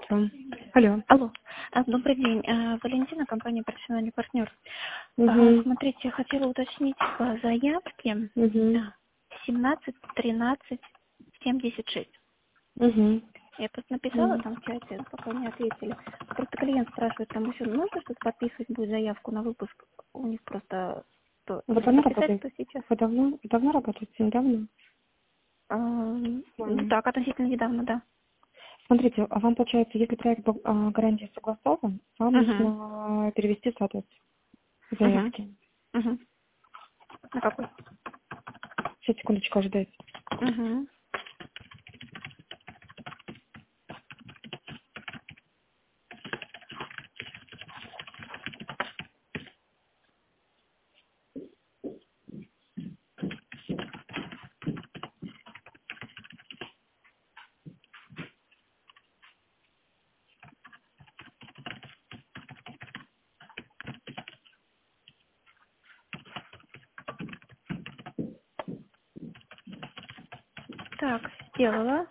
Здравствуйте. Алло. Алло. Добрый день. Валентина, компания «Профессиональный партнер». Угу. Смотрите, я хотела уточнить по заявке Угу. 17 13 76. Угу. Я просто написала там в чате, пока не ответили. Просто клиент спрашивает, там еще нужно что-то подписывать будет заявку на выпуск? У них просто Вы если давно подписать, работаете? то сейчас. Вы давно работаете? Недавно? Так, относительно недавно, да. Смотрите, а вам получается, если проект был гарантии согласован, вам Угу. нужно перевести статус Угу. заявки. Угу. На какой? Сейчас, секундочку, ожидайте. Угу. Так, сделала.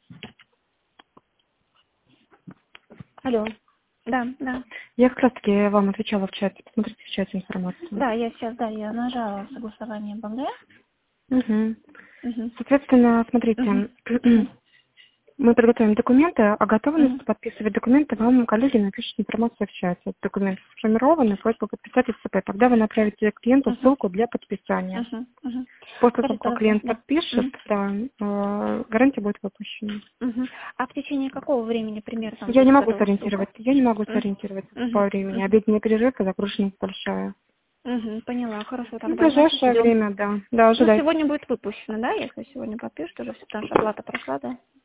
Алло. Да, да. Я как раз таки вам отвечала в чате. Посмотрите в чате информацию. Да, я сейчас, я нажала согласование БМВ. Угу. Угу. Соответственно, Угу. смотрите, Угу. мы подготовим документы, а Угу. готовность подписывать документы вам коллеги напишут информацию в чате. Документы сформированы, просьба подписать СЦП. Тогда вы направите клиенту Угу. ссылку для подписания. Угу. Угу. После того, Скажите, как пожалуйста, клиент да. подпишет, Угу. да, гарантия будет выпущена. Угу. А в течение какого времени примерно Я не будет могу готова ссылка? сориентировать, Угу. по времени. Угу. Обеденный перерыв и загруженность большая. Угу. Поняла, хорошо, В тогда, значит, ближайшее ждем. время, да. Да, Ну, ожидайте. сегодня будет выпущено, да, если сегодня подпишут уже, потому что оплата прошла, да?